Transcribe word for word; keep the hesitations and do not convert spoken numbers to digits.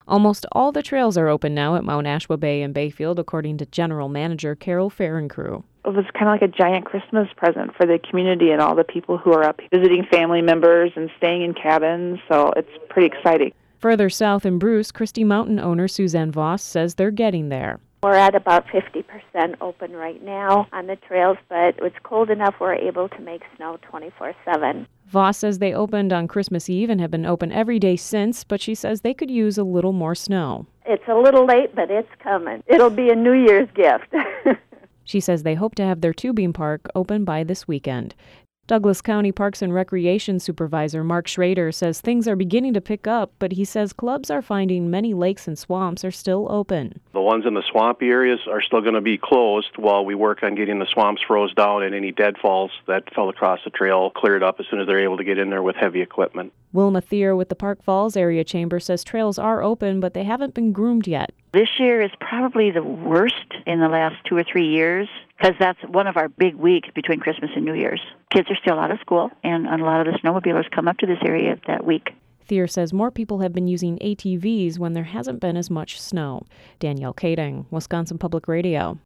Almost all the trails are open now at Mount Ashwa Bay in Bayfield, according to General Manager Carol Ferencrew. It was kind of like a giant Christmas present for the community and all the people who are up visiting family members and staying in cabins, so it's pretty exciting. Further south in Bruce, Christie Mountain owner Suzanne Voss says they're getting there. We're at about fifty percent open right now on the trails, but it's cold enough we're able to make snow twenty-four seven. Voss says they opened on Christmas Eve and have been open every day since, but she says they could use a little more snow. It's a little late, but it's coming. It'll be a New Year's gift. She says they hope to have their tubing park open by this weekend. Douglas County Parks and Recreation Supervisor Mark Schrader says things are beginning to pick up, but he says clubs are finding many lakes and swamps are still open. The ones in the swampy areas are still going to be closed while we work on getting the swamps froze down and any deadfalls that fell across the trail cleared up as soon as they're able to get in there with heavy equipment. Wilma Thier with the Park Falls Area Chamber says trails are open, but they haven't been groomed yet. This year is probably the worst in the last two or three years because that's one of our big weeks between Christmas and New Year's. Kids are still out of school, and a lot of the snowmobilers come up to this area that week. Thier says more people have been using A T Vs when there hasn't been as much snow. Danielle Kading, Wisconsin Public Radio.